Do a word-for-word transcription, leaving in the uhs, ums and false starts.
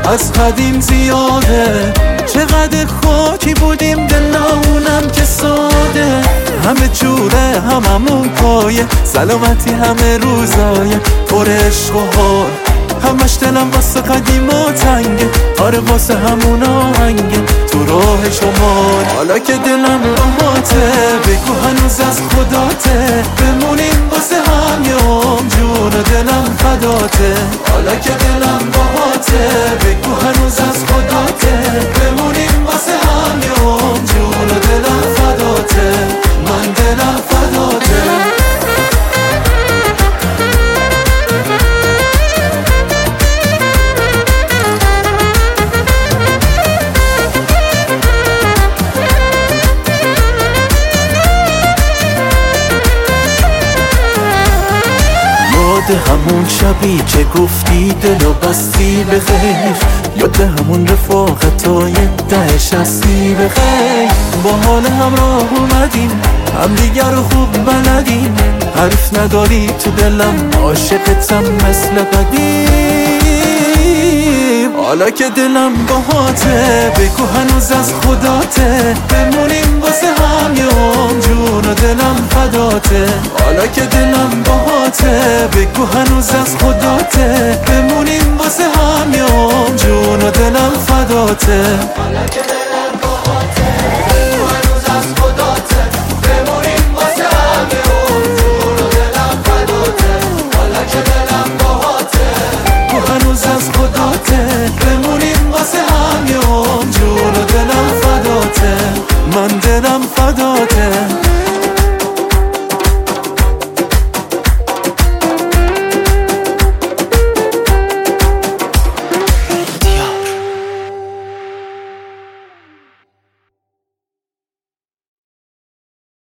از قدیم زیاده. چقدر خاکی بودیم دلمونم که ساده، همه جوره هممون پایه، سلامتی همه روزایه، پر عشق و حال، همش دلم واسه قدیم و تنگه، آره واسه همون آهنگه تو راه شمال. حالا که دلم باهاته بگو هنوز از خداته، بمونیم واسه هم یه عمر، جون و دلم فداته. حالا که دلم باهاته بگو هنوز از خداته، بمونیم واسه هم یه عمر، جون و دلم فداته، من دلم فداته. همون شبی که گفتی دلو بستی به خیر، یاد همون رفاقتای ده شستی به خیر. با حال همراه اومدیم، هم دیگر رو خوب بلدیم، حرف نداری تو دلم، عاشقتم مثل قدیم. حالا که دلم باهاته بگو هنوز از خداته، بمونیم واسه هم یه عمر، جون و دلم فداته. حالا که دلم باهاته بگو هنوز از خداته، بمونیم واسه هم یه عمر، جون و دلم فداته. حالا که دلم باهاته بگو هنوز از خداته، بمونیم واسه هم یه عمر، جون و دلم فداته. حالا که دلم باهاته بگو هنوز از خداته، بمونیم واسه هم یه عمر، جون و دلم فداته، من دلم فداته.